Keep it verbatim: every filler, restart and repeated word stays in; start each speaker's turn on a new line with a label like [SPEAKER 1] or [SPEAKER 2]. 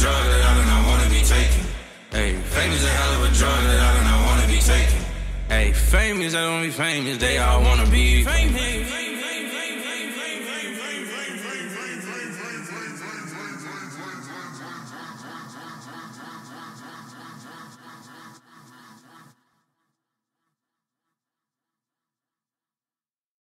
[SPEAKER 1] drug that I do not wanna be taking. Hey, fame is a hell of a drug that I do not wanna be taking. Hey, famous, I don't be famous, they all wanna be famous.